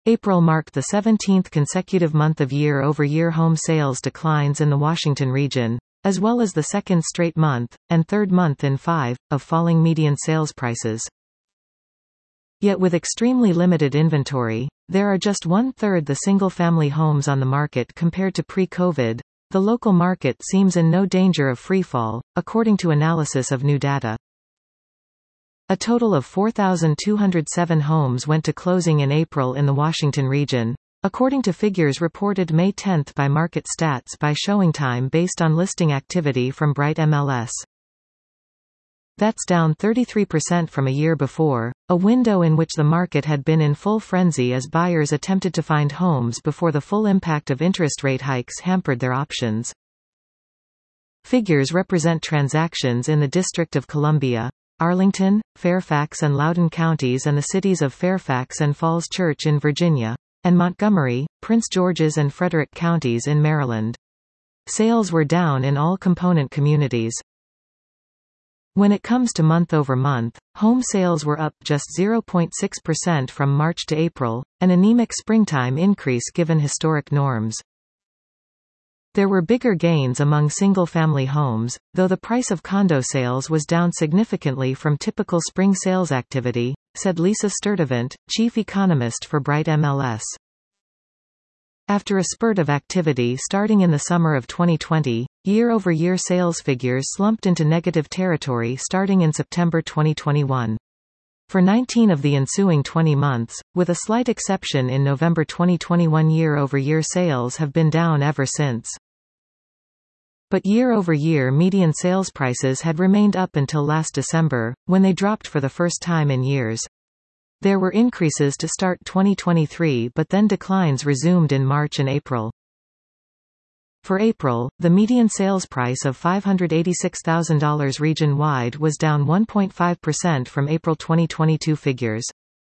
April marked the 17th consecutive month of year-over-year home sales declines in the Washington region, as well as the second straight month, and third month in 5, of falling median sales prices. Yet with extremely limited inventory, there are just one-third the single-family homes on the market compared to pre-COVID. The local market seems in no danger of freefall, according to analysis of new data. A total of 4,207 homes went to closing in April in the Washington region, according to figures reported May 10 by Market Stats by ShowingTime based on listing activity from Bright MLS. That's down 33% from a year before, a window in which the market had been in full frenzy as buyers attempted to find homes before the full impact of interest rate hikes hampered their options. Figures represent transactions in the District of Columbia, Arlington, Fairfax and Loudoun counties and the cities of Fairfax and Falls Church in Virginia, and Montgomery, Prince George's and Frederick counties in Maryland. Sales were down in all component communities. When it comes to month-over-month, home sales were up just 0.6% from March to April, an anemic springtime increase given historic norms. There were bigger gains among single-family homes, though the price of condo sales was down significantly from typical spring sales activity, said Lisa Sturtevant, chief economist for Bright MLS. After a spurt of activity starting in the summer of 2020, year-over-year sales figures slumped into negative territory starting in September 2021. For 19 of the ensuing 20 months, with a slight exception in November 2021, year-over-year sales have been down ever since. But year-over-year median sales prices had remained up until last December, when they dropped for the first time in years. There were increases to start 2023 but then declines resumed in March and April. For April, the median sales price of $586,000 region-wide was down 1.5% from April 2022 figures.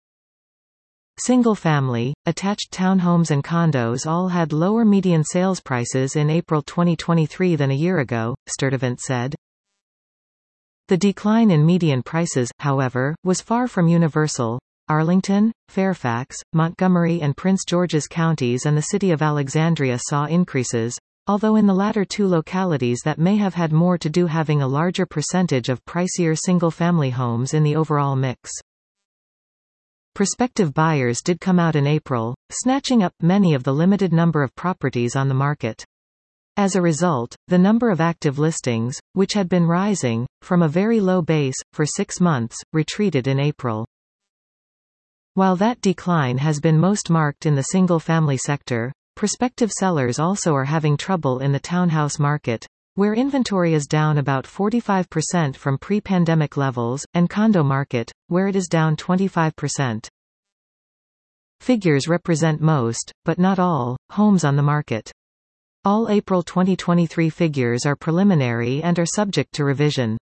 Single-family, attached townhomes and condos all had lower median sales prices in April 2023 than a year ago, Sturtevant said. The decline in median prices, however, was far from universal. Arlington, Fairfax, Montgomery and Prince George's counties and the city of Alexandria saw increases, although in the latter two localities that may have had more to do having a larger percentage of pricier single-family homes in the overall mix. Prospective buyers did come out in April, snatching up many of the limited number of properties on the market. As a result, the number of active listings, which had been rising, from a very low base, for 6 months, retreated in April. While that decline has been most marked in the single-family sector, prospective sellers also are having trouble in the townhouse market, where inventory is down about 45% from pre-pandemic levels, and condo market, where it is down 25%. Figures represent most, but not all, homes on the market. All April 2023 figures are preliminary and are subject to revision.